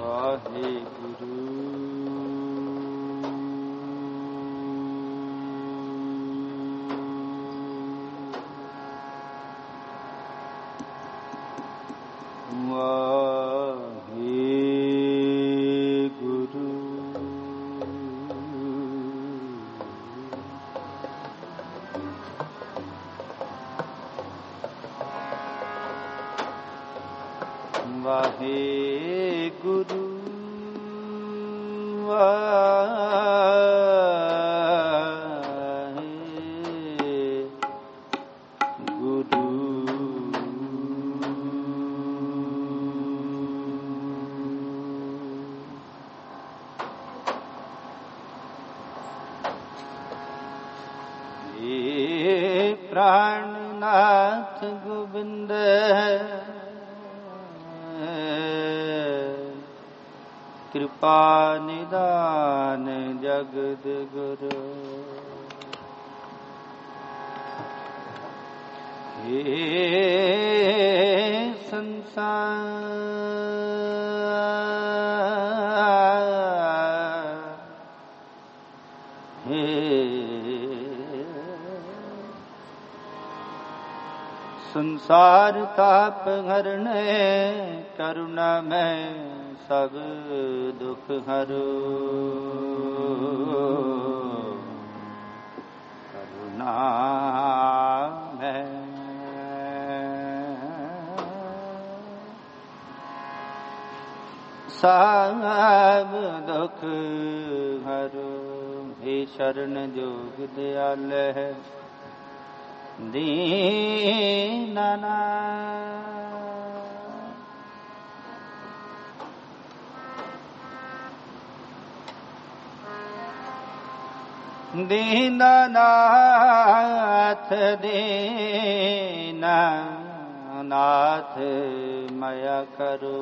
प्राणनाथ गोविंद कृपा निदान जगद गुरु। हे संसार हे संसार ताप हरने करुणा में सब दुख हरो। करुणा में सब दुख हरो। हे शरण जोग दयाल है दीननाथ दीननाथ मया करो।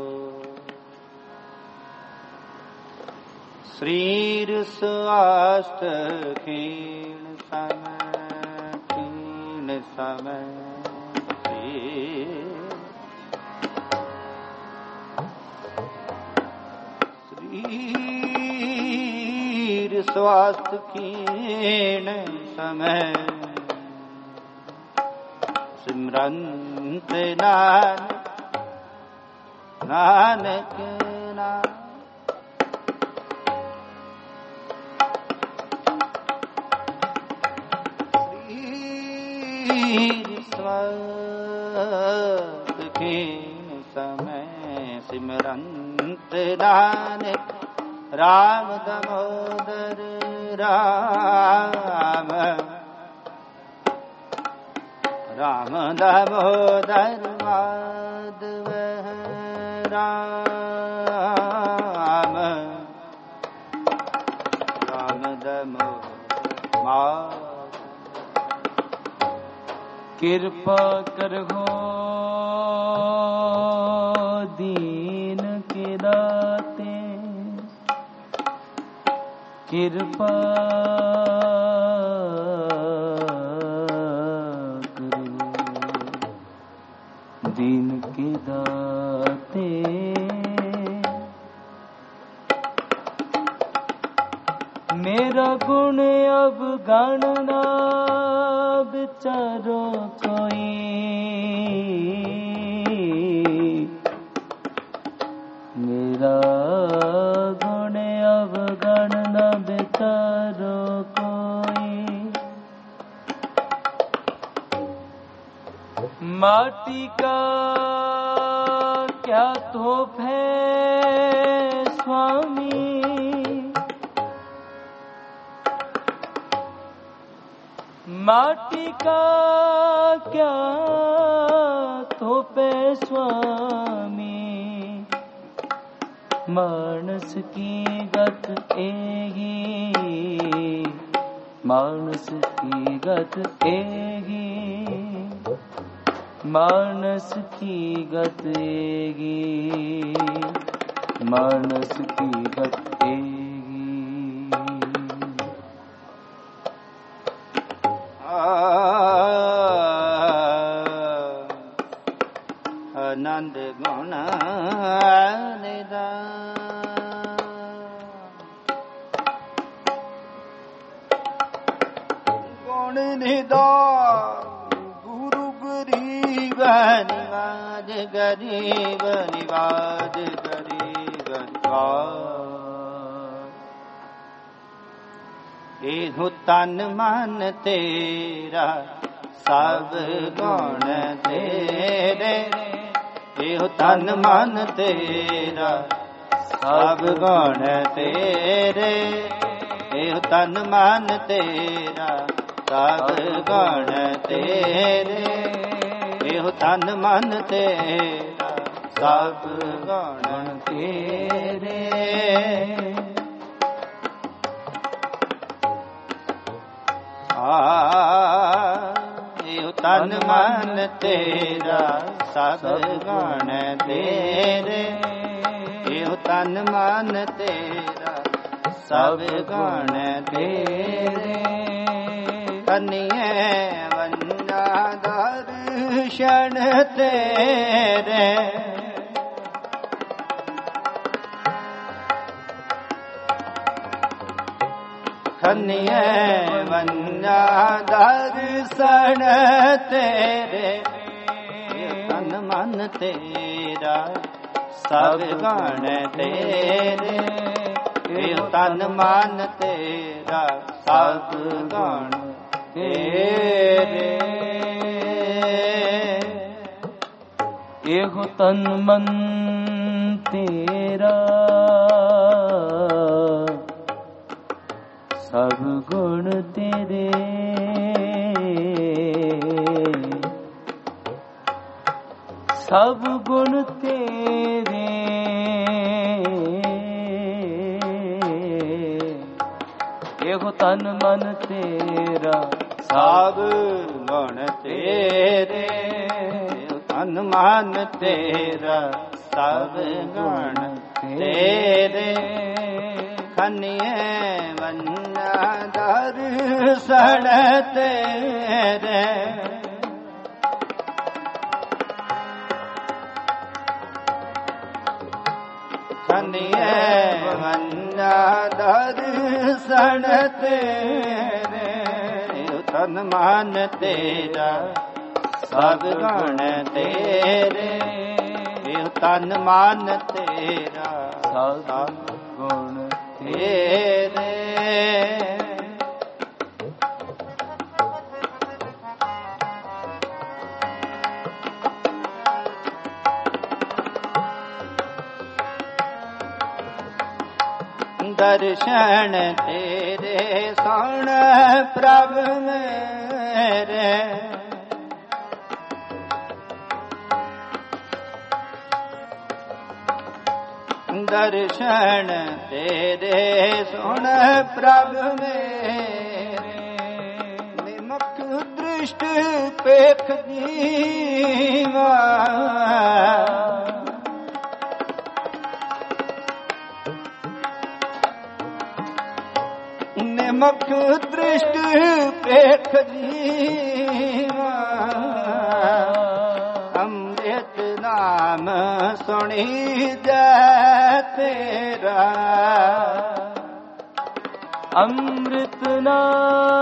श्रीर स्वास्थ्य क्षीण समय श्रीर स्वास्थ्य क्षीण समय सिमरंत नानक नाम। समय सिमरंत नानक राम दामोदर राम राम दामोदर माधव राम राम दामोदर माधव। कृपा करहो दीन के दाते। कृपा करो दीन के दाते। मेरा गुण अब गणना विचारो कोई। मेरा गुण अब गणना विचारो कोई। माटी का क्या तोप है स्वामी। माटी का क्या तोपे स्वामी। मानस की गत एही मानस की गत एही मानस की गत एही मानस की गत एही। आनंद गुण निधान ਨਿਦਾਨ ਗੁਰੂ ਗਰੀਬ ਨਿਵਾਜ ਗਰੀਬ ਨਿਵਾਜ ਗਰੀਬ ਨਿਵਾਜ। ਇਹੋ ਤਨ ਮਨ ਤੇਰਾ ਸਭ ਗੁਣ ਤੇਰੇ, ਇਹੋ ਤਨ ਮਨ ਤੇਰਾ ਸਭ ਗੁਣ ਤੇਰੇ, ਇਹੋ ਤਨ ਮਨ ਤੇਰਾ ਸਭ ਗੁਣ ਤੇਰੇ, ਇਹੋ ਤਨ ਮਨ ਤੇਰਾ ਸਭ ਗੁਣ ਤੇਰੇ। ਇਹੋ ਤਨ ਮਨ ਤੇਰਾ ਸਭ ਗੁਣ ਤੇਰੇ, ਇਹੋ ਤਨ ਮਨ ਤੇਰਾ ਸਭ ਗੁਣ ਤੇਰੇ। ਕੰਨਿਏ ਵੰਨਾ ਦਰਸ਼ਨ ਤੇਰੇ, ਕੰਨਿਏ ਵੰਨਾ ਦਰਸ਼ਨ ਤੇਰੇ, ਤਨ ਮਨ ਤੇਰਾ ਸਭ ਗੁਣ ਤੇਰੇ, ਇਹ ਤਨ ਮਨ ਤੇਰਾ ਸਭ ਗੁਣ ਤੇਰੇ। ਇਹੋ ਤਨ ਮਨ ਤੇਰਾ ਸਭ ਗੁਣ ਤੇਰੇ, ਸਭ ਗੁਣ ਤੇਰੇ, ਇਹੋ ਤਨ ਮਨ ਤੇਰਾ ਸਭ ਗੁਣ ਤੇਰੇ, ਤਨ ਮਨ ਤੇਰਾ ਸਭ ਗੁਣ ਤੇਰੇ। ਖੰਨੀਏ ਵੰਨਾ ਦਰਸ਼ਨ ਤੇਰੇ, ਖੰਨੀਏ ਵੰਨਾ ਦਰਸ਼ਨ ਤੇਰੇ, ਤਨ ਮਨ ਤੇਰਾ ਸਭ ਗੁਣ ਤੇਰੇ, ਇਹ ਤਨ ਮਨ ਤੇਰਾ ਸਭ ਗੁਣ ਤੇਰੇ। ਦਰਸ਼ਨ ਤੇਰੇ ਸੁਣ ਪ੍ਰਭ ਮੇਰੇ, ਦਰਸ਼ਨ ਤੇਰੇ ਸੁਣ ਪ੍ਰਭ ਮੇਰੇ, ਨਿਮਕ ਦ੍ਰਿਸ਼ਟ ਪੇਖ ਜੀਵਾ, ਨਿਮਕ ਦ੍ਰਿਸ਼ਟ ਪੇਖ ਜੀਵਾ। ਅੰਮ੍ਰਿਤ ਨਾਮ ਸੁਣੀ ਜੈ ਤੇਰਾ, ਅੰਮ੍ਰਿਤ ਨਾਮ,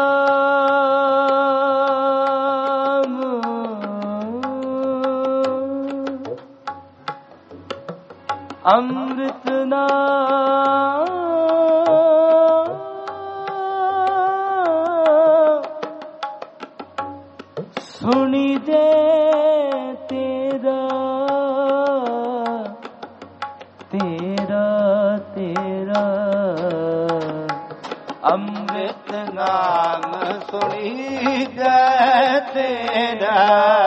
ਅੰਮ੍ਰਿਤ ਨਾਮ ਸੁਣੀ ਦੇ ਤੇਰਾ, ਤੇਰਾ ਤੇਰਾ। ਅੰਮ੍ਰਿਤ ਨਾਮ ਸੁਣੀ ਜੈ ਤੇਰਾ,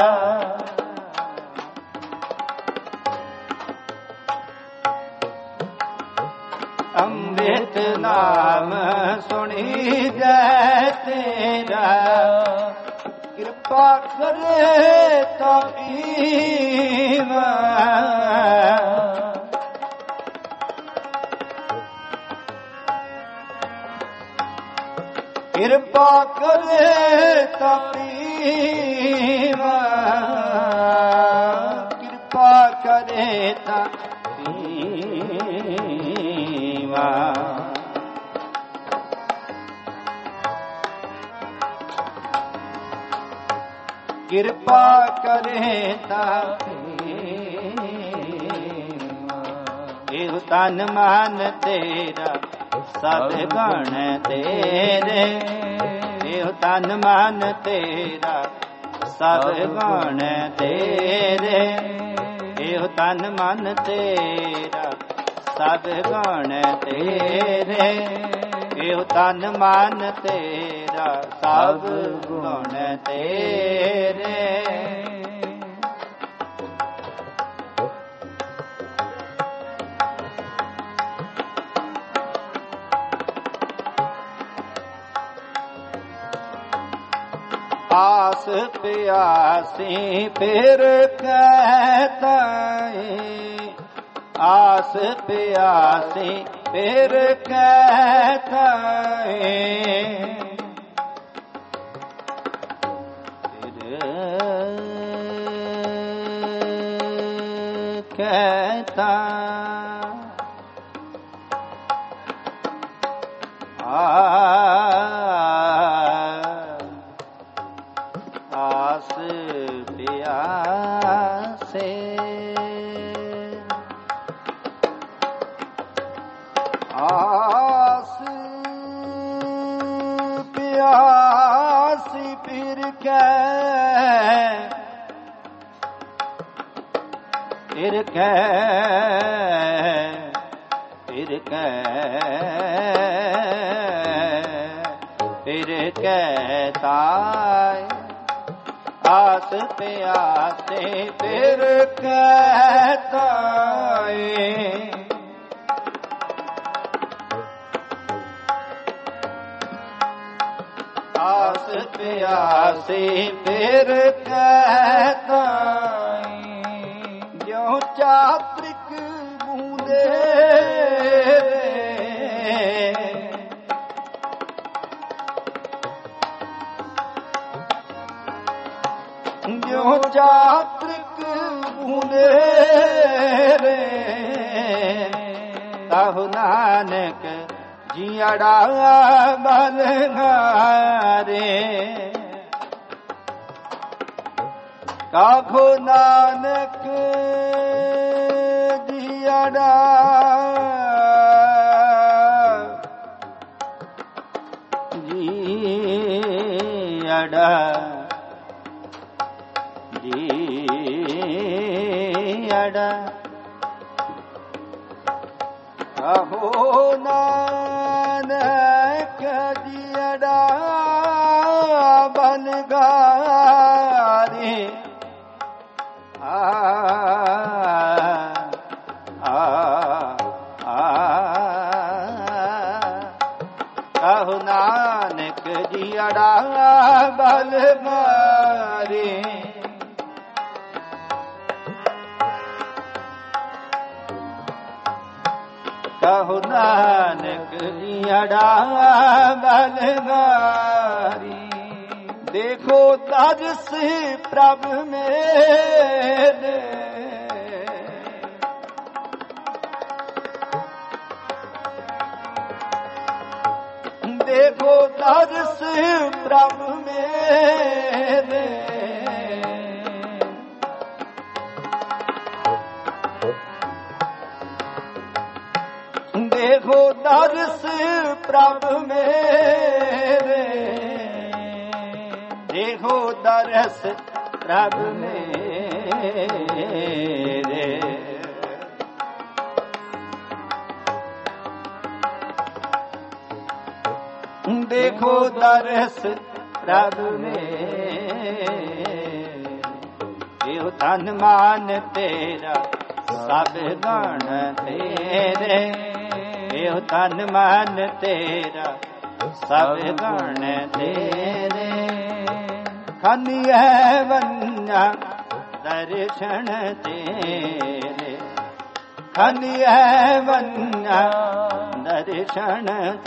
ਅੰਮ੍ਰਿਤ ਨਾਮ ਸੁਣੀ ਜੈ ਤੇਰਾ। ਕਿਰਪਾ ਕਰੇ ਤਾਈਵਾ, ਕਿਰਪਾ ਕਰੇ ਤਾਈਵਾ, ਕਿਰਪਾ ਕਰੇ ਤਾਈਵਾ। ਕਿਰਪਾ ਕਰੇ ਤਾ ਇਹ ਤਨ ਮਨ ਤੇਰਾ ਸਭ ਗਣ ਤੇਰੇ ਇਹ ਤਨ ਮਨ ਤੇਰਾ ਸਭ ਗਣ ਤੇਰੇ ਇਹ ਤਨ ਮਨ ਤੇਰਾ ਸਭ ਗਣ ਤੇਰੇ ਇਹ ਤਨ ਮਨ ਤੇਰਾ ਸਭ ਗੁਣ ਤੇਰੇ ਆਸ ਪਿਆਸੀ ਫਿਰ ਕਹਤਾ ਆਸ ਪਿਆਸੀ ਫਿਰ ਕਹਤਾ ਕਹਤਾ ਆਸ ਪਿਆਸੇ ਆਸ ਪਿਆਸੀ ਫਿਰ ਕਹਿਤਾ ਆਸ ਪਿਆਸੇ ਫਿਰ ਕਹਿਤਾ ਆਸ ਪਿਆਸੇ ਫਿਰ ਕਹਿਤਾ ਜਿਉ ਚਾਤ੍ਰਿਕ ਬੂੰਦੇ ਜਿਉ ਚਾਤ੍ਰਿਕ ਬੂੰਦੇ ਤਾਹੁ ਨਾਨਕ ਜੀਅੜਾ ਬਲਹਾਰੇ ਕਾਖੋ ਨਾਨਕ ਜੀਅੜਾ ਕਾਹੋ ਨਾਨਕ ਜੀਅੜਾ ਬਲਹਾਰੇ ਕਾਹੋ ਨਾਨਕ ਜੀਅੜਾ ਬਲਹਾਰੇ ਕਾਹੋ ਨਾਨਕ ਜੀਅੜਾ ਬਲਹਾਰੀ ਦੇਖੋ ਤਰਸ ਪ੍ਰਭ ਮੇਰੇ ਦੇਖੋ ਤਰਸ ਪ੍ਰਭ ਮੇਰੇ ਦੇਖੋ ਦਰਸ ਪ੍ਰਭ ਮੇਰੇ ਦੇਖੋ ਦਰਸ ਪ੍ਰਭ ਮੇਰੇ ਦੇਖੋ ਦਰਸ ਪ੍ਰਭ ਮੇਰੇ ਇਹ ਤਨ ਮਨ ਤੇਰਾ ਸਭ ਗਣ ਤੇਰੇ ਇਹ ਤਨ ਮਨ ਤੇਰਾ ਸਭ ਗਣ ਤੇਰੇ ਖਨੀਐ ਵੰਨਾ ਦਰਸ਼ਨ ਤੇਰੇ ਖਨੀਐ ਵੰਨਾ ਦਰਸ਼ਨ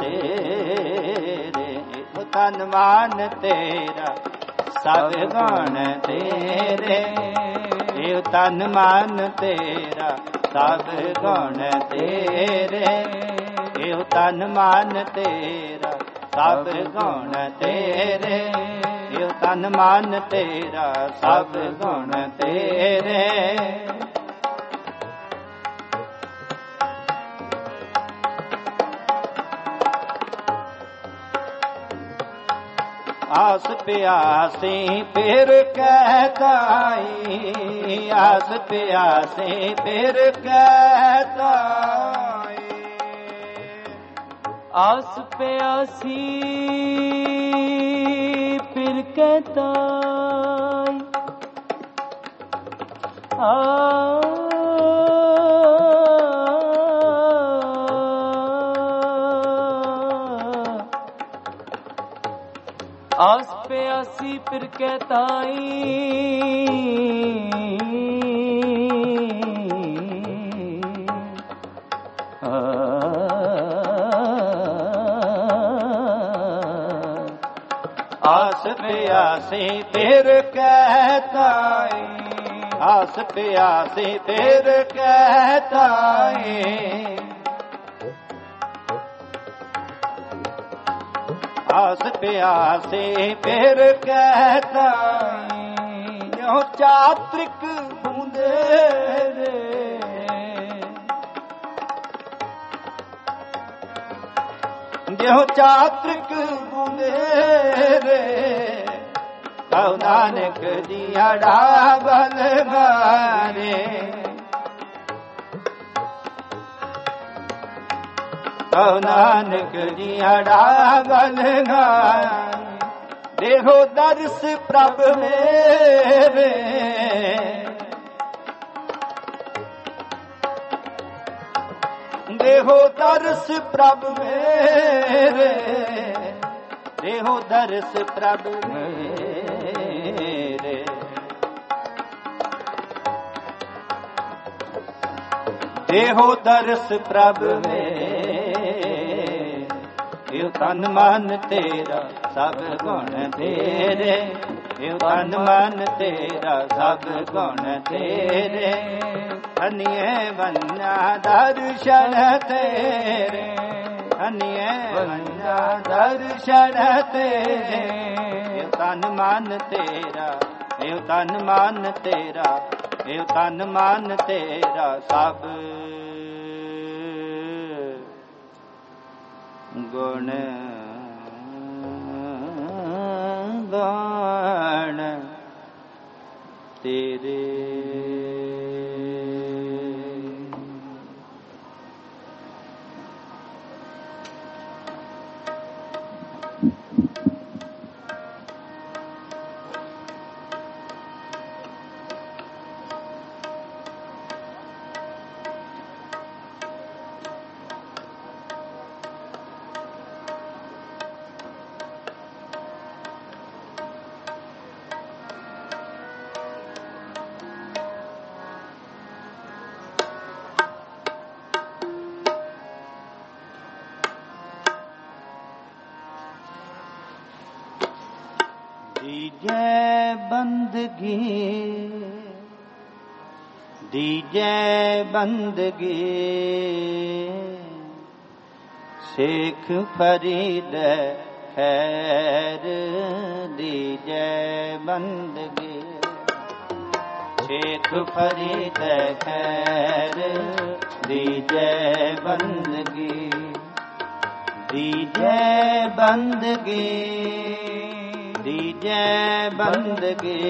ਤੇਰੇ ਉਹ ਤਨ ਮਨ ਤੇਰਾ ਸਭ ਗਣ ਤੇਰੇ ਇਹ ਤਨ ਮਨ ਤੇਰਾ ਸਭ ਗਣ ਤੇਰੇ ਇਹ ਤਨ ਮਨ ਤੇਰਾ ਸਭ ਗਣ ਤੇਰੇ ਇਹ ਤਨ ਮਨ ਤੇਰਾ ਸਭ ਗੁਣ ਤੇਰੇ। ਆਸ ਪਿਆਸੀ ਫਿਰ ਕਹਿਤਾਈ, ਆਸ ਪਿਆਸੀ ਫਿਰ ਕਹਿਤਾਈ। ਆਸ ਪਿਆਸੀ ਫਿਰ ਕਹਿਤਾਈ, आस प्यासी फिर कहताई, आस प्यासी फिर कहताई, आस प्यासी फिर कहताई। आस प्यासे फिर कहताई, यो चात्रिक बूंदे रे, यो चात्रिक बूंदे रे। कहो नानक दिया डागल मारे, कहो नानक जिया डागल गाए। देखो दर्श प्रभ मेरे, देखो दर्श प्रभ मेरे, देखो दर्श प्रभ मेरे। देहो दर्श प्रभ मेरे, यो तन मन तेरा सब गुण तेरे, यो तन मन तेरा सब गुण तेरे। हनिए बन्ना दर्शन तेरे, हनिए बन्ना दर्शन तेरे। यो तन मन तेरा, यो तन मन तेरा, यो तन मन तेरा सब गुण गान तेरे। दीजै बंदगी, दीजै बंदगी, शेख फरीद खैर। दीजै बंदगी, शेख फरीद खैर। दीजै बंदगी, दीजै बंदगी, दीजै बंदगी,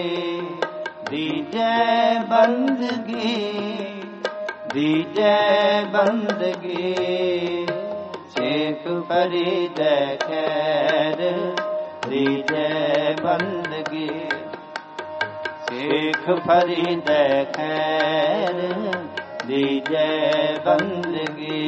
दीजै बंदगी, दीजै बंदगी। शेख फरीद खैर। दीजै बंदगी, शेख फरीद खैर। दीजै बंदगी।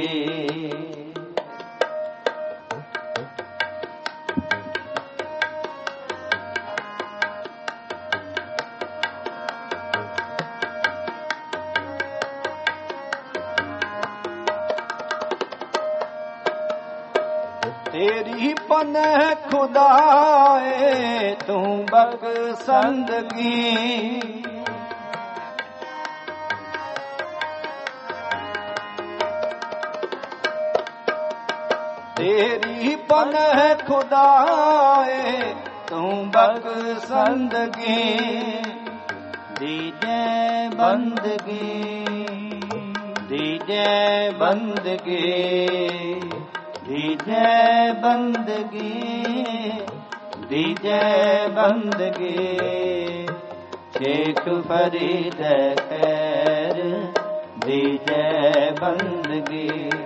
तेरी पनह खुदाए तू बख्शंदगी। तेरी पनह खुदाए तू बख्शंदगी दीजे बंदगी दीजे बंदगी दीजे बंदगी दीजे बंदगी शेख फरीद खैर दीजे बंदगी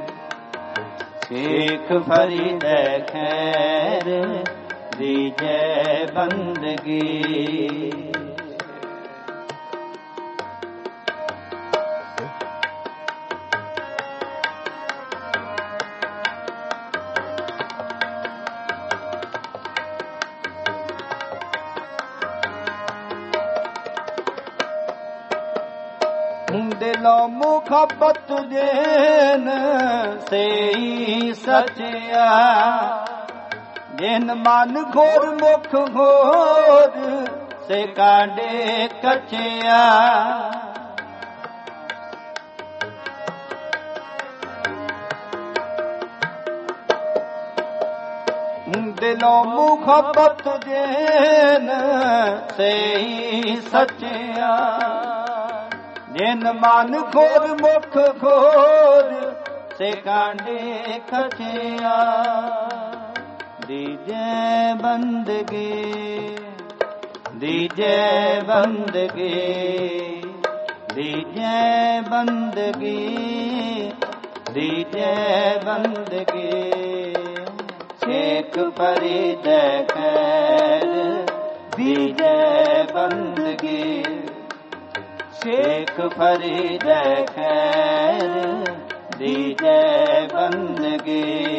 शेख फरीद खैर दीजे बंदगी दिलो मुखबत जिन से ही सचिया जिन मन घोर मुख घोर से कांडे कचिया दिलो मुखबत जिन से ही सचिया जिन मन घोर मुख घोर से कांडे खचिया दीजे बंदगी दीजे बंदगी दीजे बंदगी दीजे बंदगी शेख फरीद खैर दीजे बंदगी शेख फरीद खैर दीजे बंदगी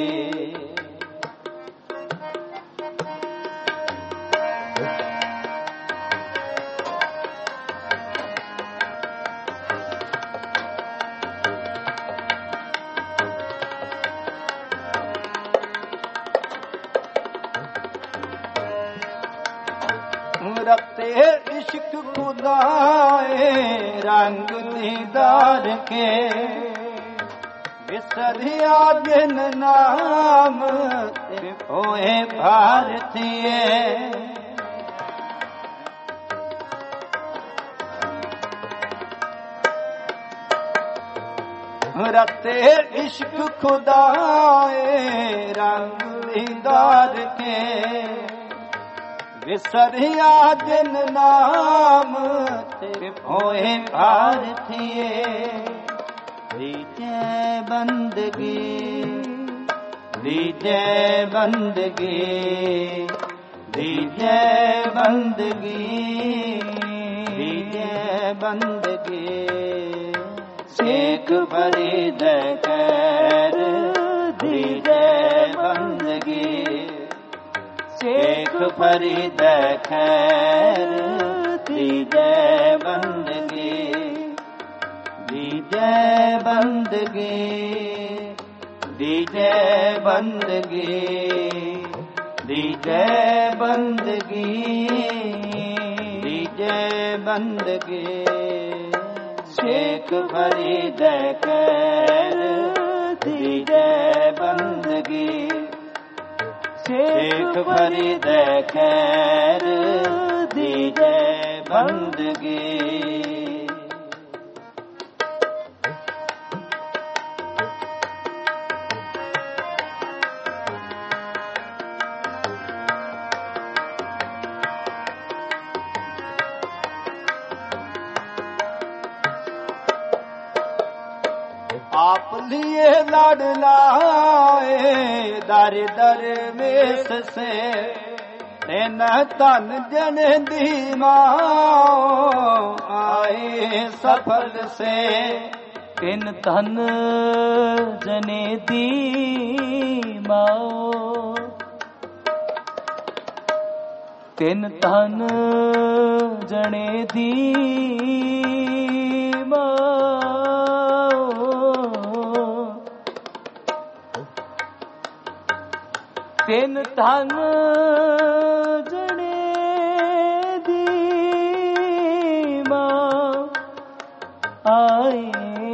रखते इश्क खुदाए रंग दीदार के विसरिया जिन नाम होए भारतीय रखते इश्क खुदाए रंग दीदार के विसरिया जिन नाम होए भारतीय दीजे बंदगी दीजे बंदगी दीजे बंदगी दीजे बंदगी शेख फरीद खैर दीजे बंदगी शेख फरीद खैर दीजे बंदगी दीजे बंदगी दीजे बंदगी दीजे बंदगी दीजे बंदगी शेख फरीद खैर दीजे बंदगी शेख फरीद खैर दीजे बंदगी आप लिए लड़ लाए दर दर वेश से तेन तन जन दी माओ आए सफल से तिन तन जने दी माओ तिन तन जने दी माओ तिन तन जने दी मां आए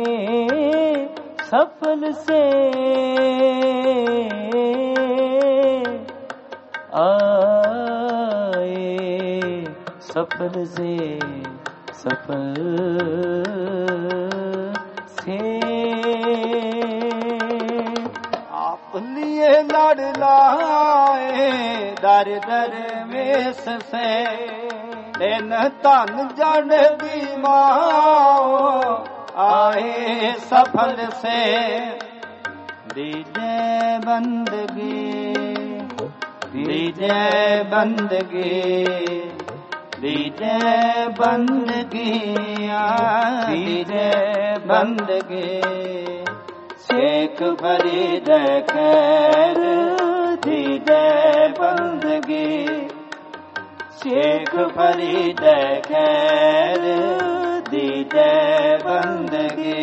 सफल से आ सफल से सफल से आप लिए लड़ लाए दर दर वेश से दिन तन जन दी माओ आए सफल से दीजे बंदगी दीजे बंदगी दीजे बंदगी दीजे बंदगी शेख फरीद खैर दीजे बंदगी शेख फरीद खैर दीजे बंदगी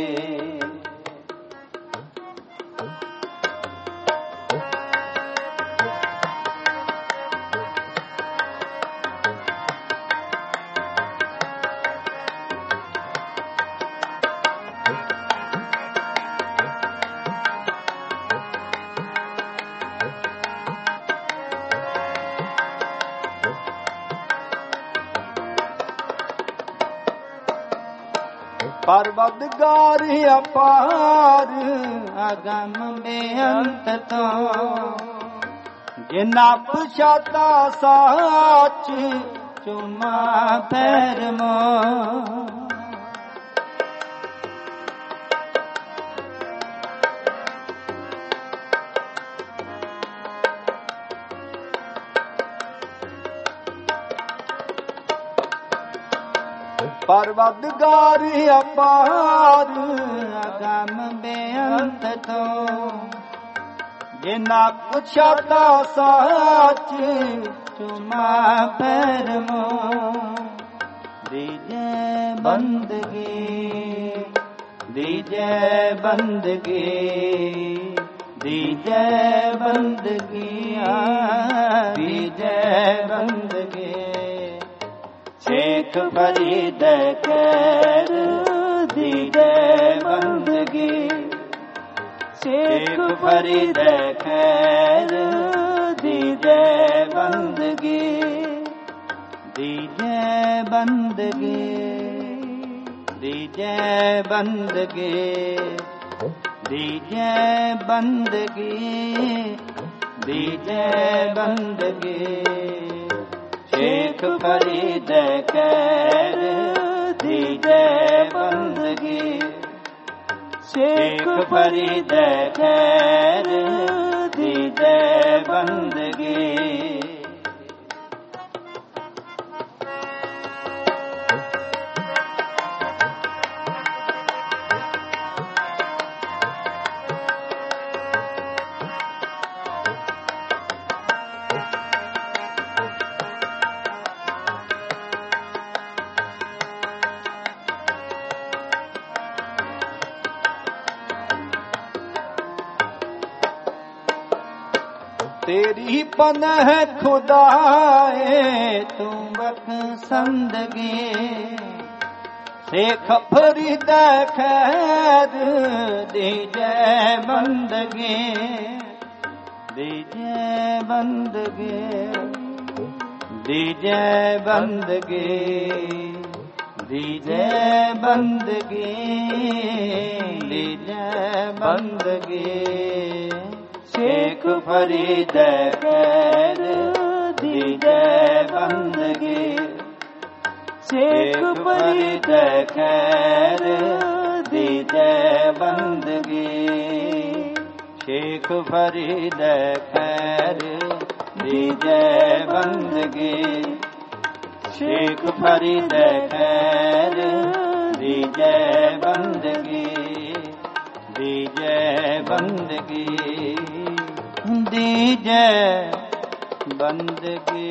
परवदगार अपार अगम बेअंत तो जिना पुछाता साच चुमा पैर मो परवदगार अपार अगम बेअंत तो जिना पुछाता साच चुमा पैर मो दीजे बंदगी दीजे बंदगी दीजे बंदगी दीजे बंदगी शेख फरीद खैर दीजे बंदगी शेख फरीद खैर दीजे बंदगी दीजे बंदगी दीजे बंदगी दीजे बंदगी दीजे बंदगी शेख फरीद खैर दीजे बंदगी शेख फरीद खैर दीजे बंदगी तेरी पनह खुदाए तू बख्शंदगी शेख फरीद खैर दीजे बंदगी दीजे बंदगी दीजे बंदगी दीजे बंदगी दीजे बंदगी शेख फरीद खैर दीजे बंदगी शेख फरीद खैर दीजे बंदगी शेख फरीद खैर दीजे बंदगी शेख फरीद खैर दीजे बंदगी दीजे बंदगी दीजे बंदगी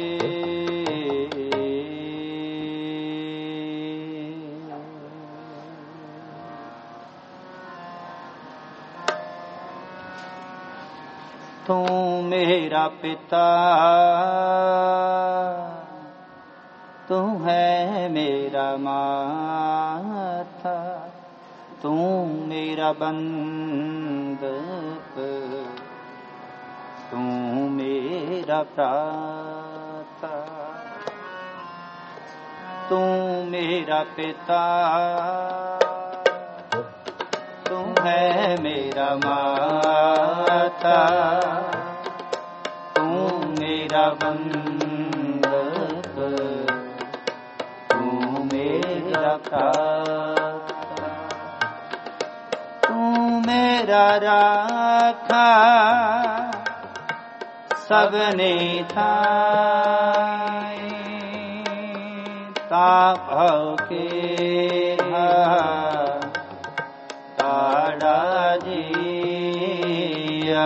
तू मेरा पिता तू है मेरा माता तू मेरा बंधप तू मेरा प्राता तू मेरा पिता, तू है मेरा माता, तू मेरा बंधक, तू मेरा प्राता, तू मेरा राखा सबने थाए, तापव के ताड़ा जिया।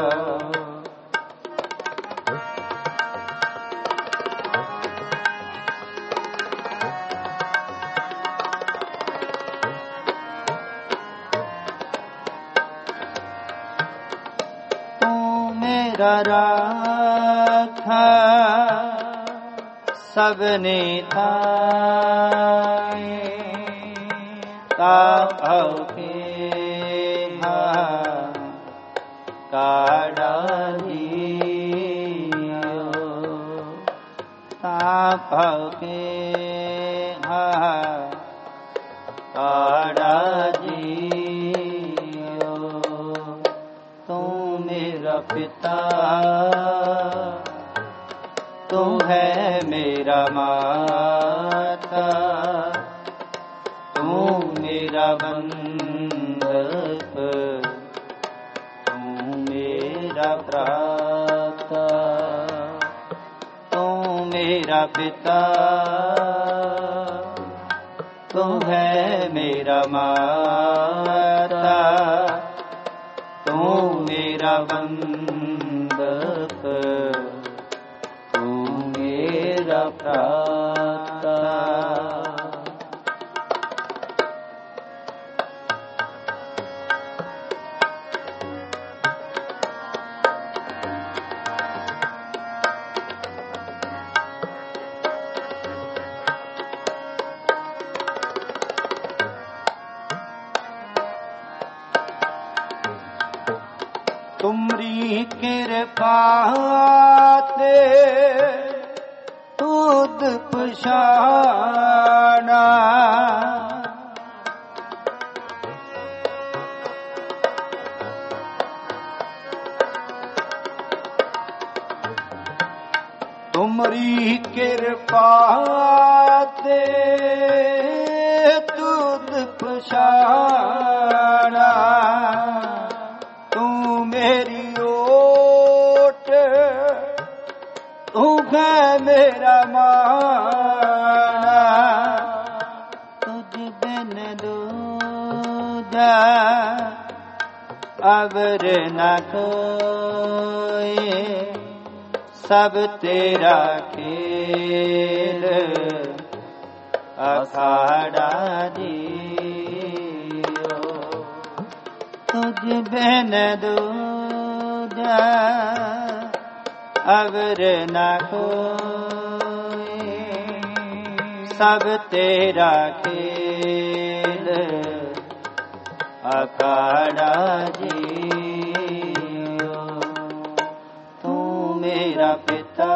मेरा राखा सबने थाए, तापव के काड़ा जियो, तापव के काड़ा जियो। तू मेरा पिता, तू है मेरा माता, तू मेरा बंधक, तू मेरा प्राता, तू मेरा पिता, तू है मेरा माता, तू मेरा बंधक, तू मेरा प्राता। तुमरी कृपा ते तुद पछाना, तुमरी कृपा ते तुद पछाना, मेरी ओट तू है मेरा माना, तुझ बिन दूजा अवर न कोई, सब तेरा खेल अखाड़ा जियो, तुझ बिन दूजा अवर न कोई, सब तेरा खेल अखाड़ा जियो। तू मेरा पिता,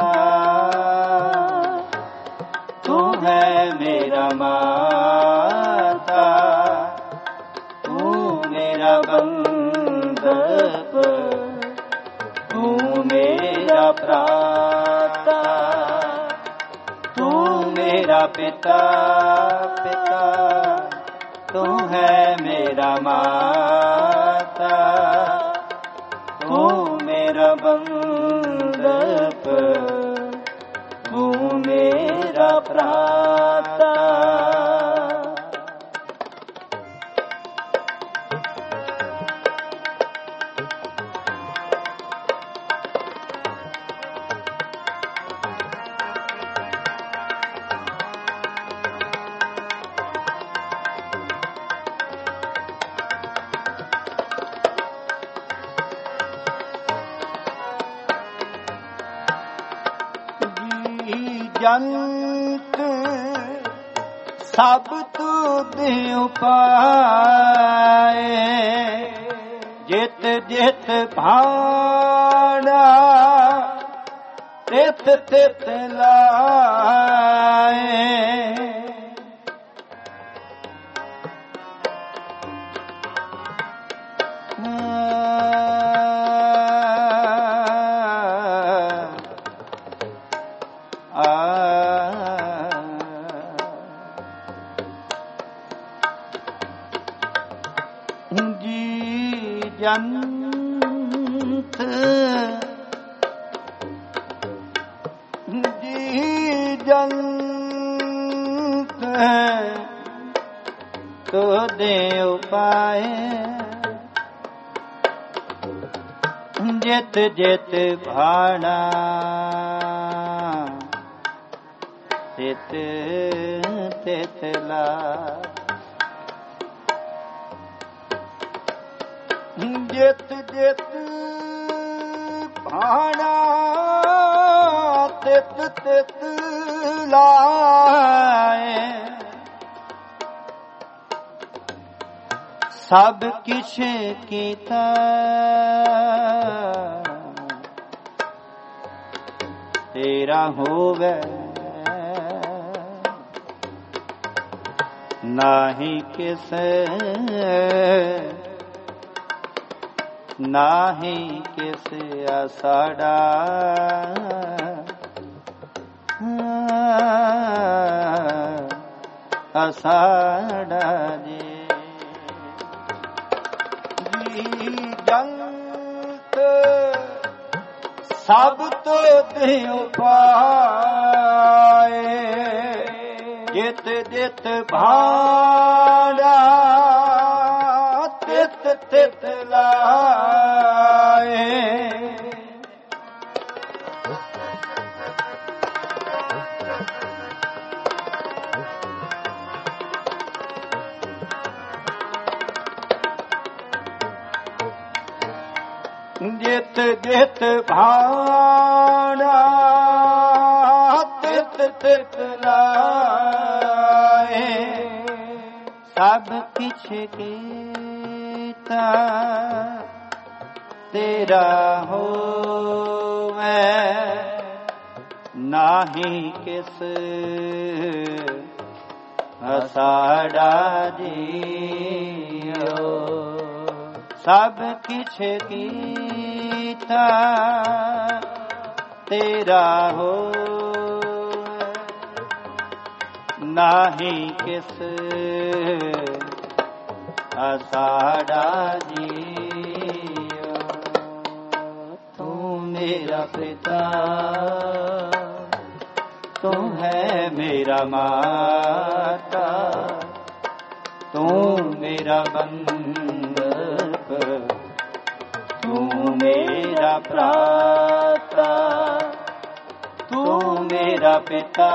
तू है मेरा माता, तू मेरा बंधक, तू मेरा प्राता, तू मेरा पिता, पिता, तू है मेरा माता, तू मेरा बंधक, तू मेरा प्राता। जंत सब तुध उपाए, जित जित भाना ਤਿਤ ਤਿਤ ਲਾਏ। ਜੀ ਜੰਤ ਜੀ ਜੰਤ ਤੋ ਦੇ ਉਪਾਏ। ਜਿਤ ਜਿਤ ਭਾਣਾ ਤਿਤ ਤਿਤ ਲਾ। ਜਿਤ ਜਿਤ ਭਾਣਾ ਤਿਤ ਤਿਤ ਲਾਏ। ਸਭ ਕਿਛ ਕੀਤਾ ਤੇਰਾ ਹੋਵੇ। ਨਾਹੀ ਕਿਸ ਨਾਹੀ ਕਿਸ ਆਸਾੜਾ। ਆਸਾੜਾ ਜੀ ਜੰਤ ਸਭ ਤੋਂ ਦਿਉ ਪਾਏ। ਜਿਤ ਜਿਤ ਭਾੜਾ ਤਿਤ ਤਿਤ ਲਾਏ। ਜਿਤ ਜਿਤ ਭਾਣਾ ਤਿਤ ਤਿਤ ਲਾਏ। ਸਭ ਕਿਛ ਕੀਤਾ ਤੇਰਾ ਹੋਵੇ। ਨਾਹੀ ਕਿਸ ਅਸਾੜਾ ਜੀਓ। ਸਭ ਕਿਛ ਕੀਤਾ ਤੇਰਾ ਹੋਵੇ। ਨਾਹੀ ਕਿਸ ਅਸਾੜਾ ਜੀਓ। ਤੂੰ ਮੇਰਾ ਪਿਤਾ ਤੂੰ ਹੈ ਮੇਰਾ ਮਾਤਾ। ਤੂੰ ਮੇਰਾ ਬੰਧਪ ਤੂੰ ਮੇਰਾ ਭਰਾਤਾ। ਤੂੰ ਮੇਰਾ ਪਿਤਾ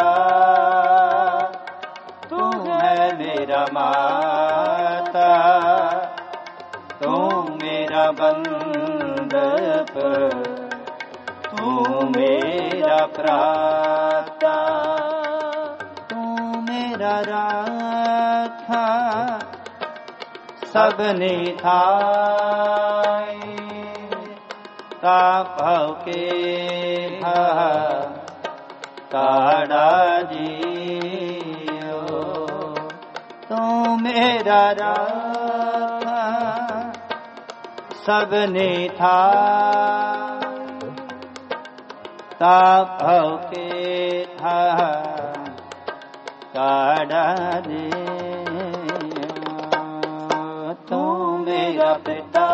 ਤੂੰ ਹੈ ਮੇਰਾ ਮਾਤਾ। ਤੂੰ ਮੇਰਾ ਬੰਧਪ ਤੂੰ ਮੇਰਾ ਭਰਾਤਾ। ਤੂੰ ਮੇਰਾ ਰਾਖਾ ਸਭਨੀ ਥਾਈ। ਤਾ ਭਉ ਕੇ ਕਾੜਾ ਜੀਓ। ਤੂੰ ਮੇਰਾ ਰਾਖਾ ਸਭਨੀ ਥਾਈ। ਤਾ ਭਉ ਕੇ ਕਾੜਾ ਜੀਓ। ਤੂੰ ਮੇਰਾ ਪਿਤਾ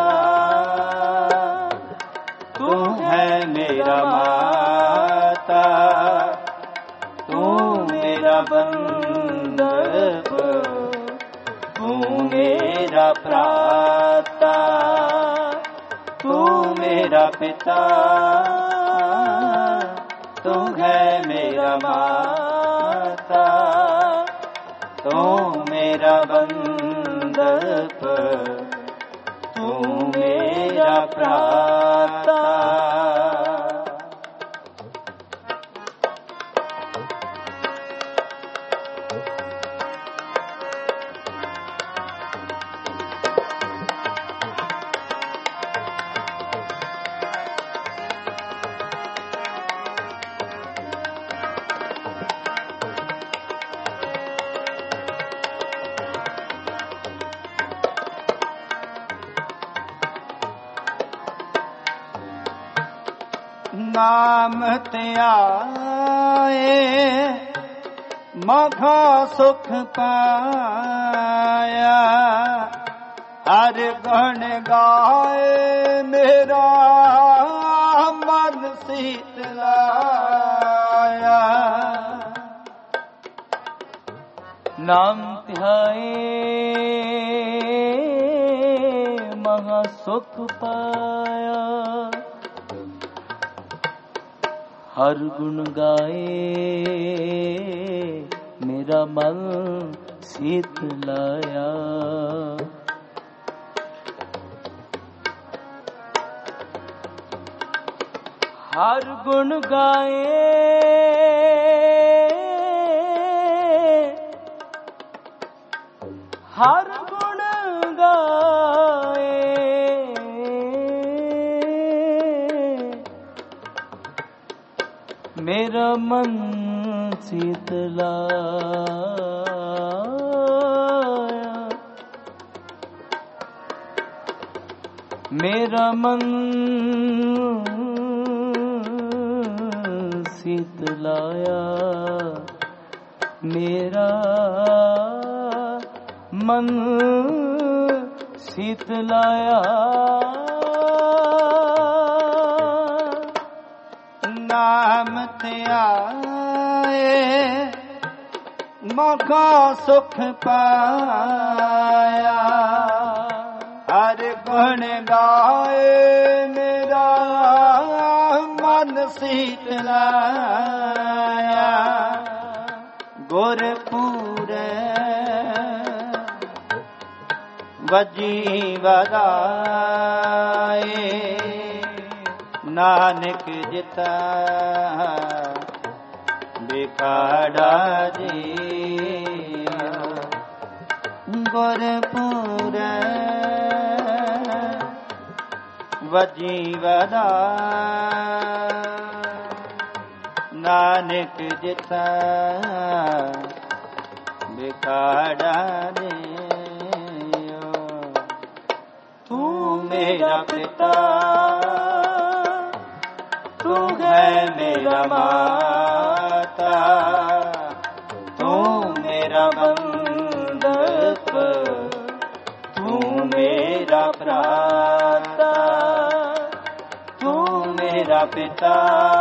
ਤੂੰ ਹੈ ਮੇਰਾ ਮਾਤਾ। ਤੂੰ ਮੇਰਾ ਬੰਧਪ ਤੂੰ ਮੇਰਾ ਭਰਾਤਾ। ਤੂੰ ਮੇਰਾ ਪਿਤਾ ਤੂੰ ਹੈ ਮੇਰਾ ਮਾਤਾ। ਤੂੰ ਮੇਰਾ ਬੰਧਪ ਤੂੰ ਮੇਰਾ ਭਰਾਤਾ। नाम त्याए मखा सुख पाया, हर गुण गाए मेरा मन शीतलाया। नाम ध्याए महा सुख पाया, हर गुण गाए मेरा मन शीतलाया। हर गुण गाए हर गुण गाए मेरा मन शीतलाया। मेरा मन शीतलाया, मेरा मन शीतलाया। नाम त्याए मखा सुख पाया, हर गुण गाए मेरा मन शीतलाया। गुरपुरे वजी वराए नानक जिता बिखाड़ा जिया। गुरपुरे वजी वराए नानक जिता बिखाड़ा जिया। तू मेरा पिता, तू है मेरा माता, तू मेरा बंधक, तू मेरा भ्राता, तू मेरा पिता,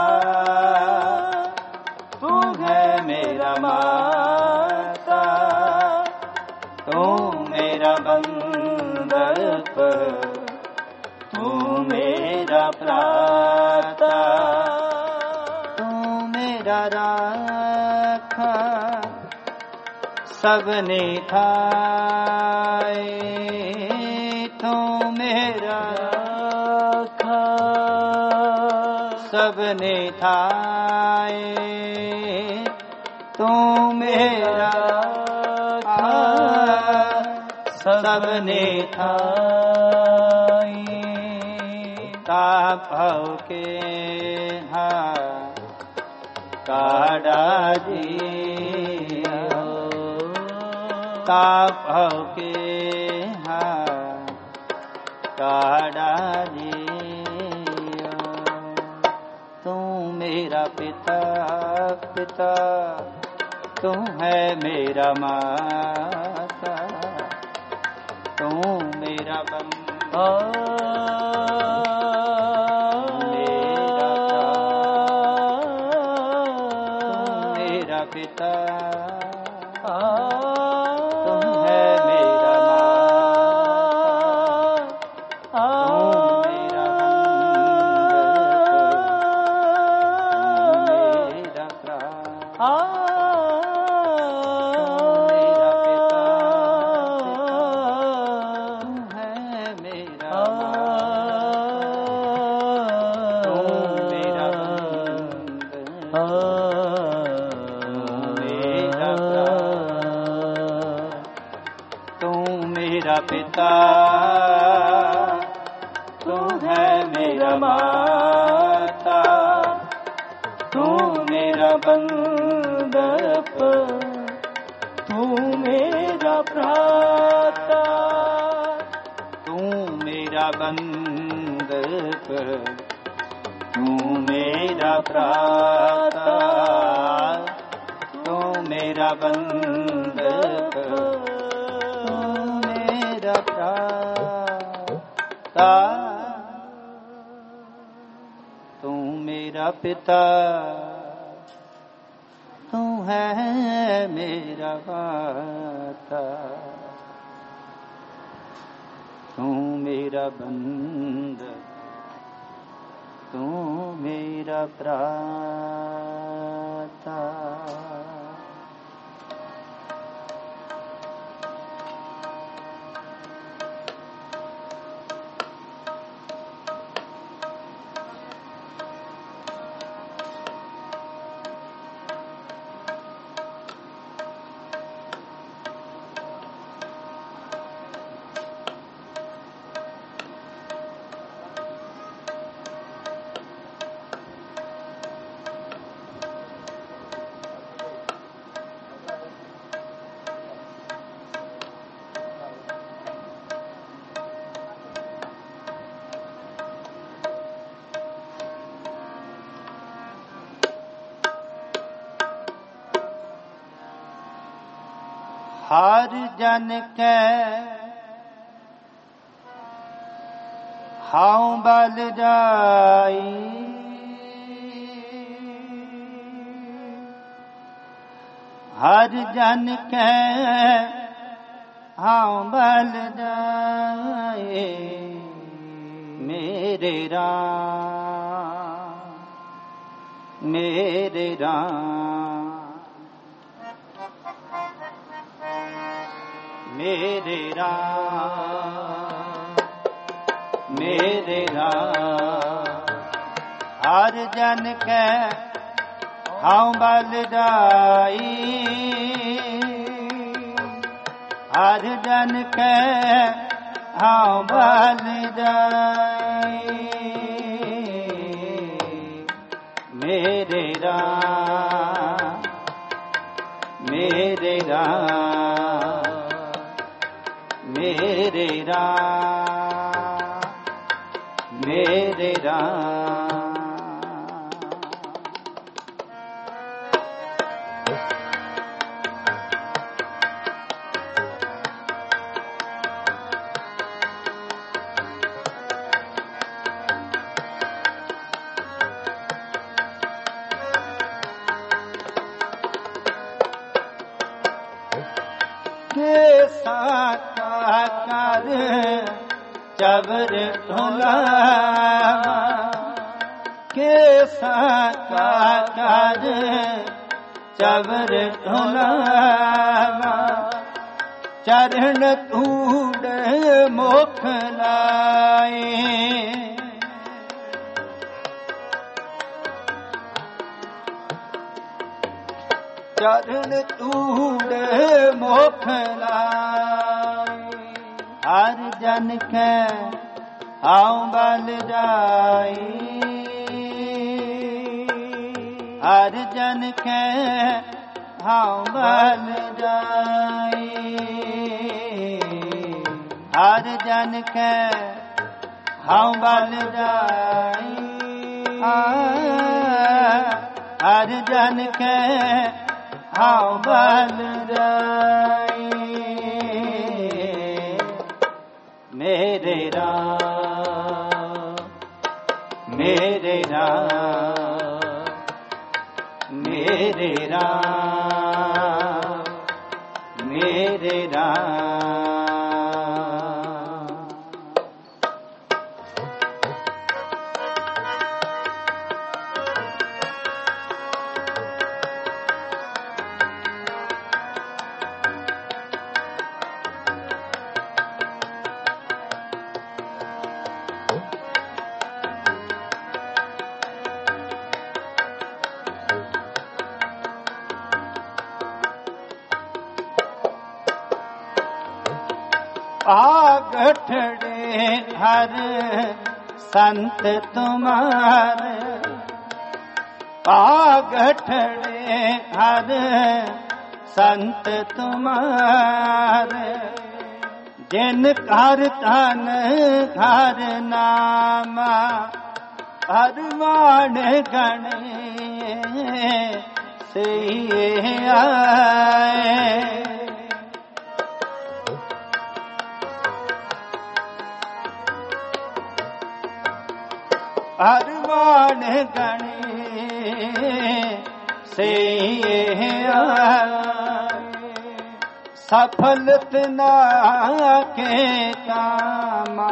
तू है मेरा माता, तू मेरा बंधक, तू मेरा भ्राता, तू मेरा राखा सबने थाए, तू मेरा राखा सबने थाए, तू मेरा सबने थाए। तापव के हाँ काड़ा जिया, तापव के हाँ काड़ा जिया। तू मेरा पिता पिता, तू है मेरा माता, तू मेरा बंदा, मेरा पिता, तू है मेरा माता, तू मेरा बंदा, मेरा पिता, तू है मेरा माता, तू मेरा बंधक, तू मेरा भ्राता, तू मेरा बंधक, तू मेरा भ्राता, तू मेरा बंधक, तू मेरा भ्राता, तू मेरा पिता, तू है मेरा माता, तू मेरा बंधक, तू मेरा भ्राता। हर जन के हाउ बल जाई, हर जन के हाउ बल जाए, मेरे राम, मेरे राम, मेरे राम, मेरे राम। हर जन के हाउ बल जाई, हर जन के हाउ बल जाई, मेरे राम, मेरे राम, मेरे राम, मेरे राम। साकार चबर ढोलावा, के साकार चबर ढोलावा, चरण धूड़ मुख लाए, चरण धूड़ मुख लाए, हर जन के हाउ बल जाई, हर जन के हाउ बल जाई, हर जन के हाउ बल जाई, हर जन के हाउ बल जाई, मेरे राम, मेरे राम, मेरे राम, मेरे राम। आगठड़े हर संत तुम्हारे, आगठड़े हर संत तुम्हारे, जिन घर तन घर नामा, हरवाण गणे से आए। हरवाण गणे से सफलत ना के कामा।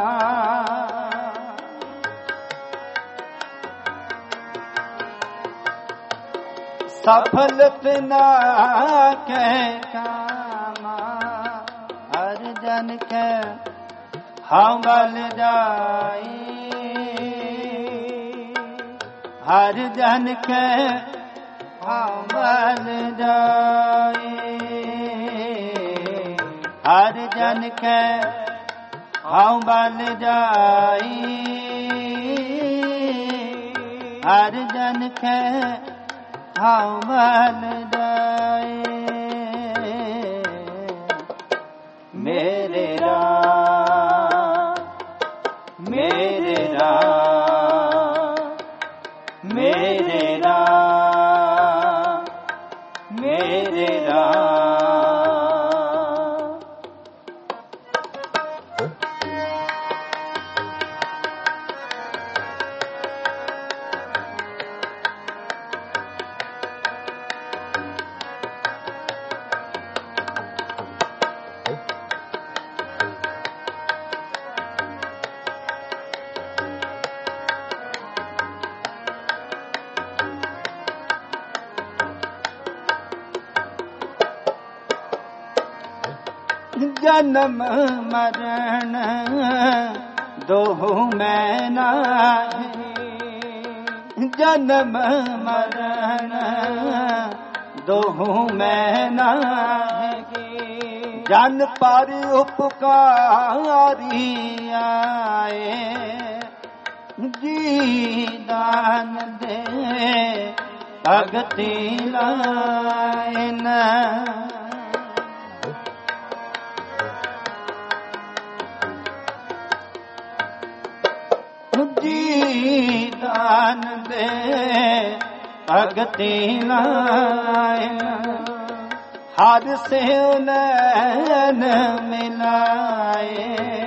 सफलत ना के कामा। हर जन के हम बल जाई। हर जन के हम बल जाई। हर जन के हम बल जाई। हर जन के हम बल जाई। मेरे राम मेरे राम मेरे राम मेरे राम। जन्म मरण दोहु में नाहि। जन्म मरण दोहु में नाहि। जन पर उपकारी आए। जी दान दे भगति लाइन। जी दान दे भगति लाइन। हर से नैन मिलाए।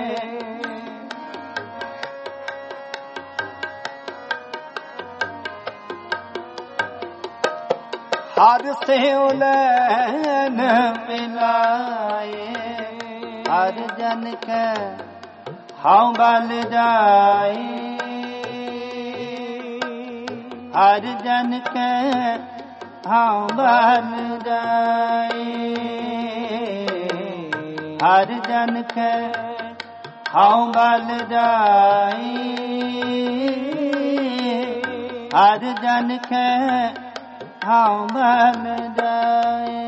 हर से नैन मिलाए। हर जन के हम बल जाई। हर जन के हम बल जाई। हर जन के हम बल जाई। हर जन के हम बल जाई।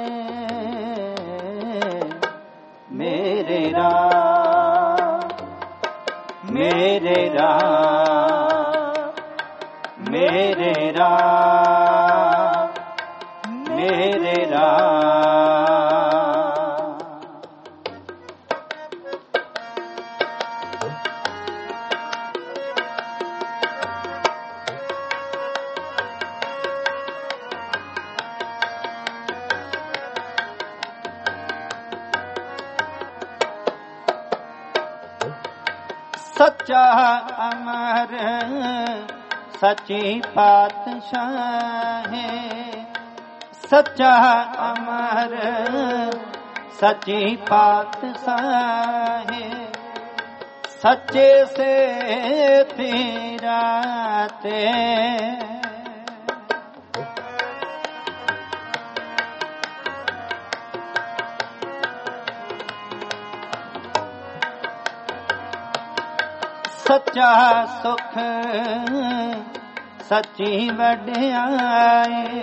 मेरे राम मेरे राम मेरे राम मेरे राम। सच्चा अमर सच्ची पातशाह। सच्चा अमर सच्ची पातशाह। सच्चे से तेरा ते। सच्चा सुख सच्ची वड्याई।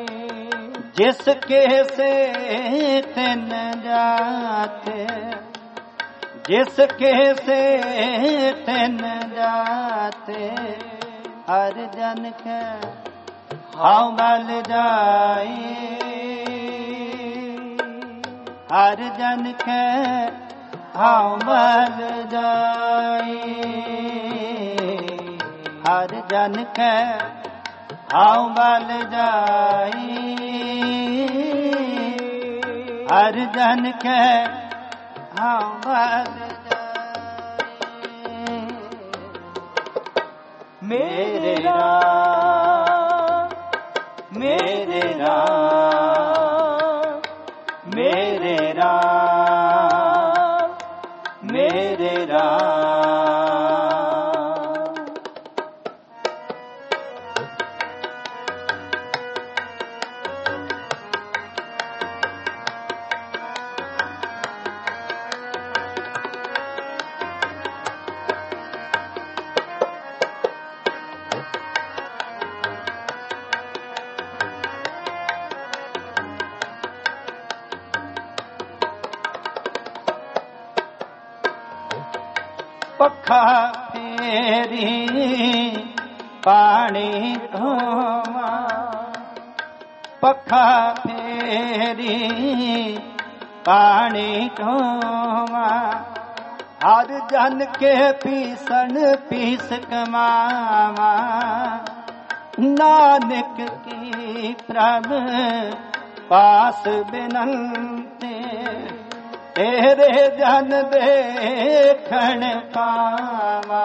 जिसके से तिन जाते। जिसके से तिन जाते। हर जन के हम बल जाई। हर जन के हम बल जाई। हर जन के हाउ बल जाई, हर जन के हाउ बल जाई। मेरे राम मेरे राम मेरे राम मेरे राम। पखा फेरी पानी धोवा, पखा फेरी पानी धोवा। हर जन के पीसन पीस कमावा, नानक की प्रभ पास बिनते। तेरे जन देखण पावा,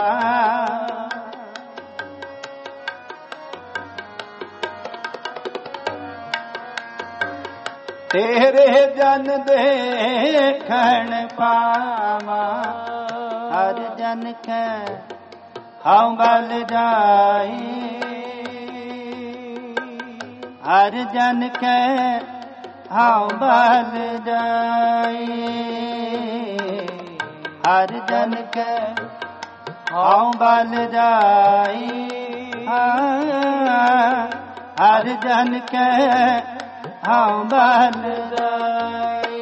तेरे जन देखण पावा। हर जन के हाउ बल जाई, हर जन के हाउ बल जाई। हर जन के हाउ बल जाई, हर जन के हाउ बल जाई।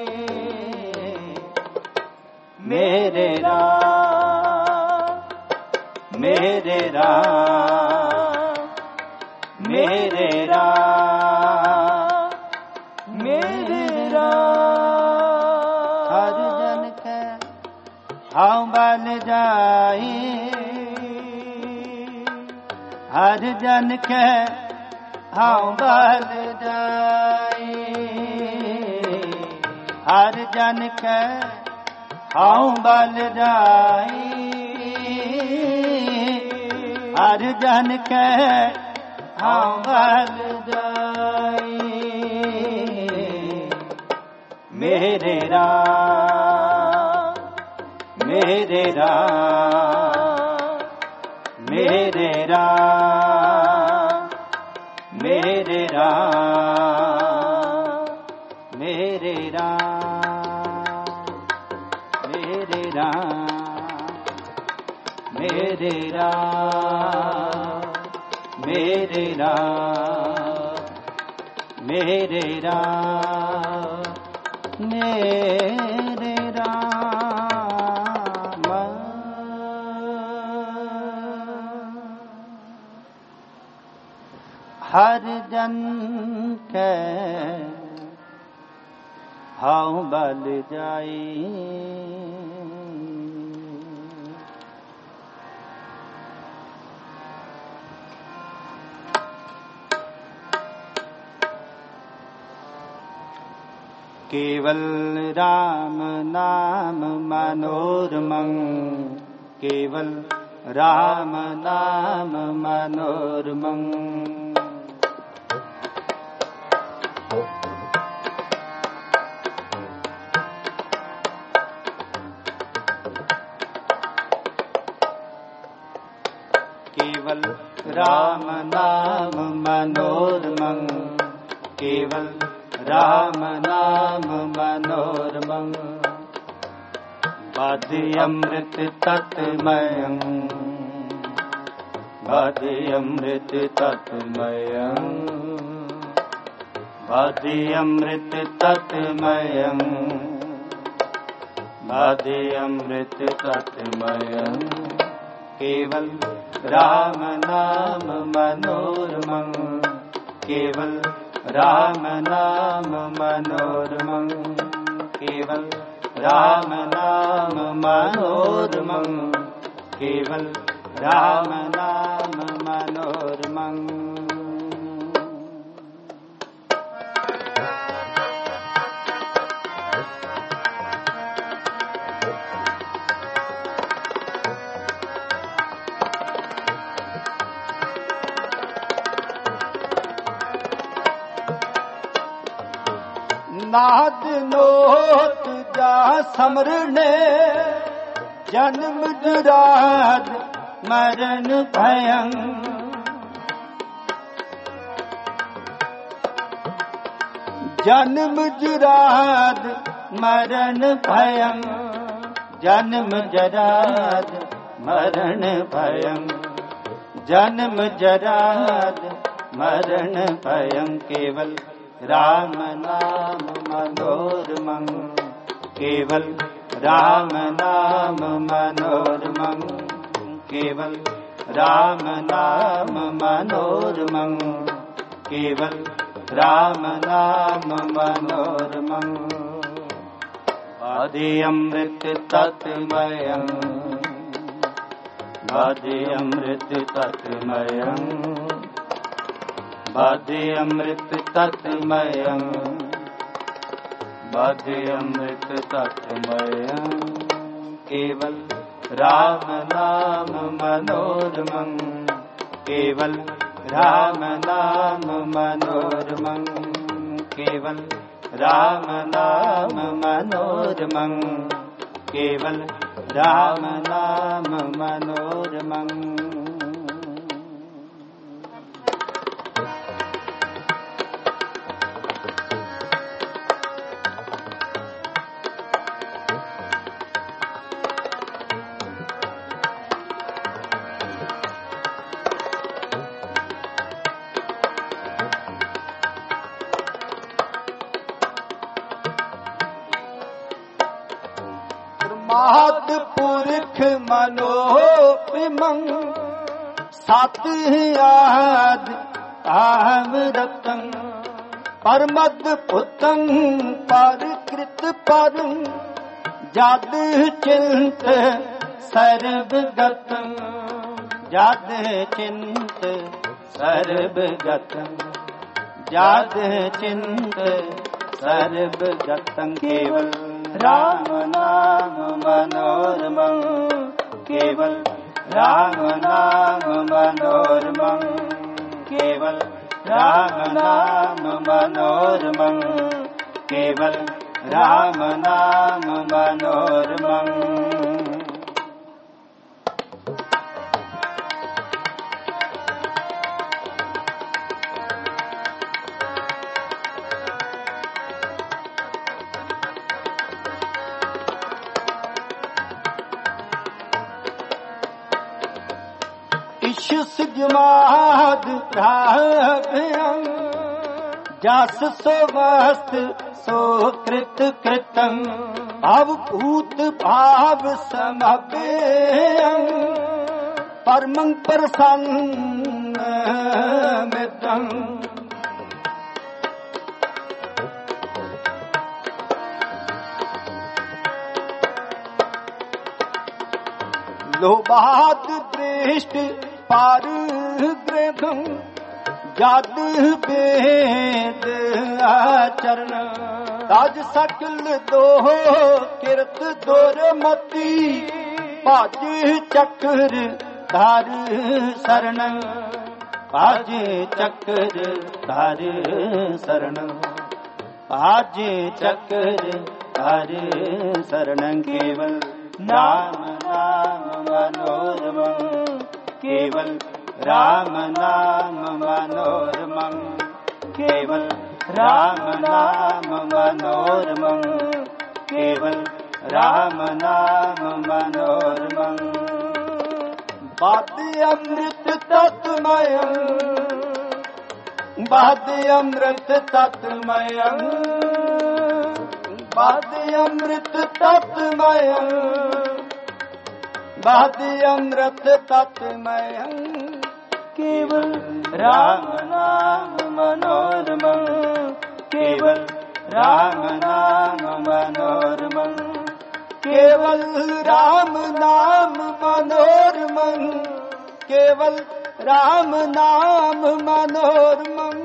मेरे राम मेरे राम मेरे राम मेरे राम। हर जन के हाउ बल जाई, हर जन के हाउ बल जाई। हर जन के हाउ बल जाई, हर जन के हाउ बल जाई। मेरे राम मेरे राम मेरे राम मेरे राम मेरे राम मेरे राम मेरे राम मेरे राम मेरे राम मेरे राम। हर जन के हाउ बल जाई, केवल राम नाम मनोरमं, केवल राम नाम मनोरमं। केवल राम नाम मनोरमं, केवल राम नाम मनोरमं। बाधि अमृत तत्मयं, बाधि अमृत तत्मयं, बाधि अमृत तत्मयं, बाधि अमृत तत्मयं। केवल राम नाम मनोरमं, केवल राम नाम मनोरमं, केवल राम नाम मनोरमं, केवल राम नाम मनोरमं। नाद नोत जा समरने जन्म जुराद मरण भयं। जन्म जुराद मरण भयं। जन्म जराद मरण भयं। जन्म जराद मरण भयं। केवल राम नाम मनोरमं। केवल राम नाम मनोरमं। केवल राम नाम मनोरमं। केवल राम नाम मनोरमं। बाधे अमृत तत्मयं। बाधे अमृत तत्मयं। बाधे अमृत तत्मयं। बाधे अमृत तत्मयं। केवल राम नाम मनोरमं। केवल राम नाम मनोरमं। केवल राम नाम मनोरमं। केवल राम नाम मनोरमं। मात पुरख मनोपिमं। सात आद अमृतं। परमद पुतं परकृत परं। जाद चिंत सर्वगतं। जाद चिंत सर्वगतं। जाद चिंत सर्वगतं। केवल राम नाम मनोरमं। केवल राम नाम मनोरमं। केवल राम नाम मनोरमं। केवल राम नाम मनोरमं। सिद्धमाद प्राभ्यं। जास सोवस्त सोकृत कृतं। भावभूत भाव समभ्यं। परमं प्रसन्नमितं। लोभाद दृष्ट पारग्रहं। जाद वेद आचरण। ताज सकल दोह किरत दोरमती। पाज चक्र धार शरण। पाज चक्र धार शरण। पाज चक्र धार शरण। केवल राम नाम मनोरमं। केवल राम नाम मनोरमं। केवल राम नाम मनोरमं। केवल राम नाम मनोरमं। बाधे अमृत तत्मयं। बाधे अमृत तत्मयं। बाधे अमृत तत्मयं। बाधे अमृत तत्मयं। केवल राम नाम मनोरमं। केवल राम नाम मनोरमं। केवल राम नाम मनोरमं। केवल राम नाम मनोरमं।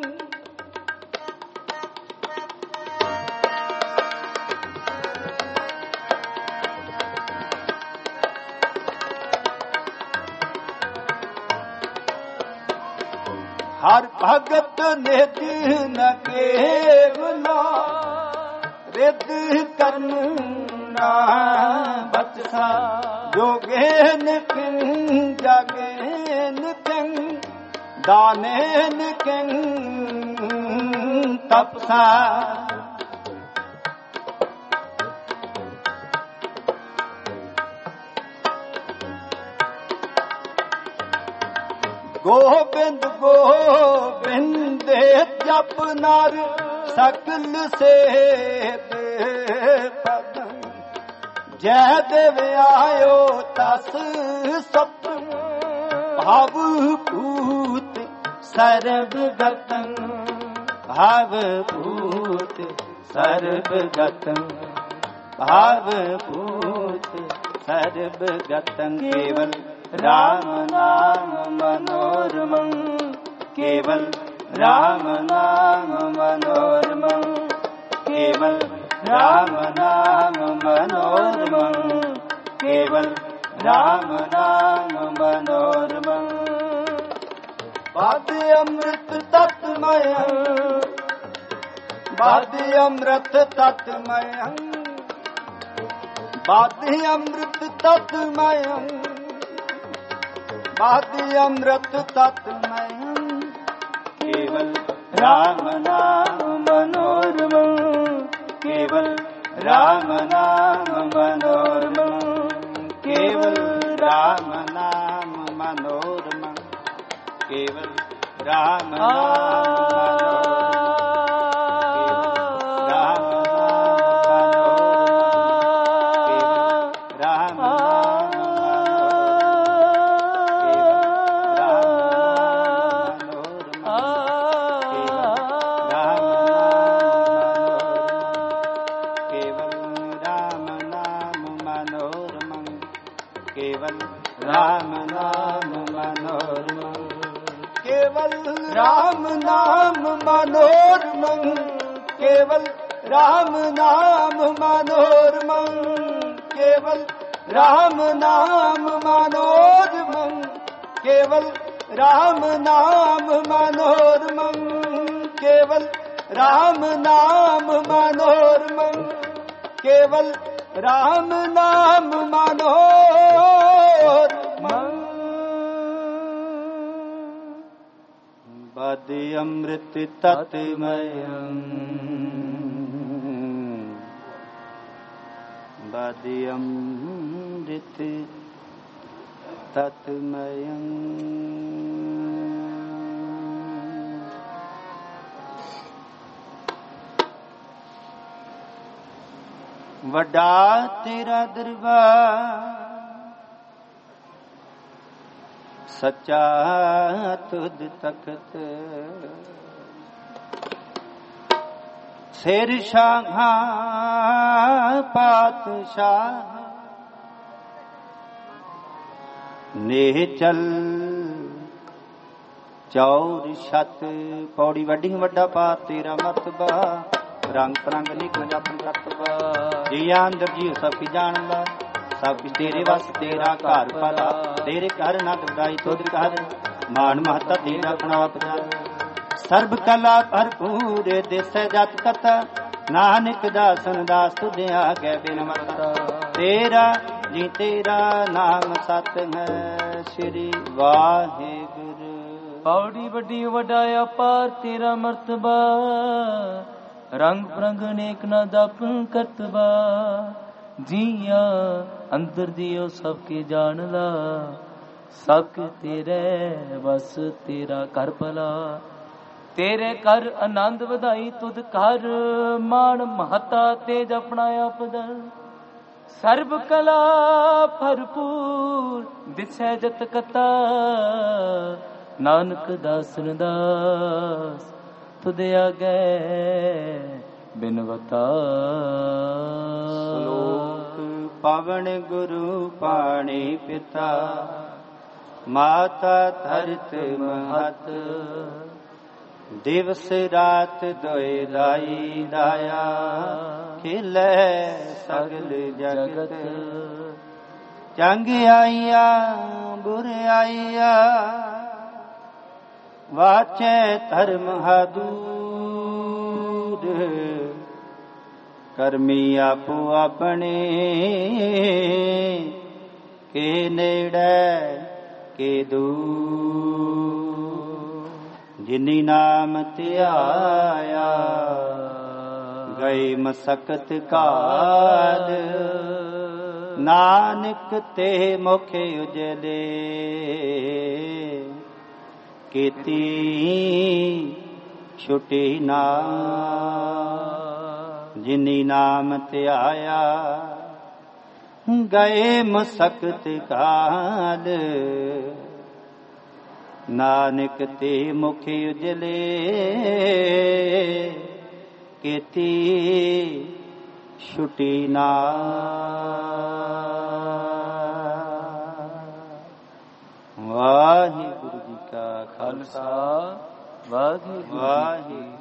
हर भगत निधि न केवला, रिद्धि करना बचसा। योगेन किं जागेन किं, दानेन किं तपसा। गोविंद गोविंद जप नर सकल से पदम। जय देव आयो तस सत, भावभूत सर्वगतं। भावभूत सर्वगतं, भावभूत सर्वगतं। केवल राम नाम मनोरमं, केवल राम नाम मनोरमं, केवल राम नाम मनोरमं, केवल राम नाम मनोरमं। वाद्य अमृत तत्मयं, वाद्य अमृत तत्मयं, वाद्य अमृत तत्मयं, वाद्य अमृत तत्मयं। केवल राम नाम मनोरमं, केवल राम नाम मनोरमं, केवल राम नाम मनोरमं, केवल राम नाम राम नाम मनोरमं, केवल राम नाम मनोरमं, केवल राम नाम मनोरमं, केवल राम नाम मनोरमं, केवल राम नाम मनोरमं, केवल राम नाम मनोरमं, केवल राम नाम मनोरमं। वाद्य अमृत तत्मयं, वाद्य अमृत तत्मयं। वड्डा तेरा दरबार, सच्चा तुद तखत। शेर शाह पातशाह, नेह चल चौर छत। पौड़ी वड्डी वड्डा पा तेरा मतबा, रंग परंग निकल जपन तत्वा। जी अंदर जी सब की जानला, सब तेरे वस तेरा घर भला। तेरे घर नद बधाई तुद घर, मान महता तेरा अपना सर्ब कला भरपूर दिस जत कथा। नानक दासन दास तुझे आगे बिन मता। तेरा जी तेरा नाम सत है, श्री वाहिगुरु। पौड़ी वड्डी वड्डाया पार तेरा मर्तबा, रंग प्रंग नेक न दप करतबा। जिया अंदर दियो सबके जान ला, सबके तेरे बस तेरा कर भला। तेरे कर आनंद वधाई तुद कर, मान महता तेज अपनाया पदर। सर्ब कला भरपूर दिसै जत कथा, नानक दासन दास तुद आगे बिनवता। श्लोक पवन गुरु पाणी पिता, ਮਾਤਾ ਧਰਤ ਮਹਤ ਦਿਵਸ ਰਾਤ ਦੋਇ ਦਾਈ ਦਾਇਆ ਖਿਲੇ ਸਗਲ ਜਗਤ ਚੰਗ ਆਈਆ ਬੁਰ ਆਈਆ ਵਾਚੈ ਧਰਮ ਹਦੂਰ ਕਰਮੀ ਆਪੋ ਆਪਣੇ ਕੇ ਨੇੜੇ ਕੇ ਦੂਰ ਜਿਨੀ ਨਾਮ ਧਿਆਇਆ ਗਏ ਮਸਕਤ ਕਾਲ ਨਾਨਕ ਤੇ ਮੁਖ ਉਜਲੇ ਕੀਤੀ ਛੁਟੀ ਨਾ ਜਿਨੀ ਨਾਮ ਧਿਆਇਆ ਗਏ ਮਸਕਤ ਕਾਲ ਨਾਨਕ ਤੇ ਮੁਖ ਉਜਲੇ ਕੀਤੀ ਛੁਟੀ ਨਾ। ਵਾਹਿਗੁਰੂ ਜੀ ਕਾ ਖਾਲਸਾ ਵਾਹਿਗੁਰੂ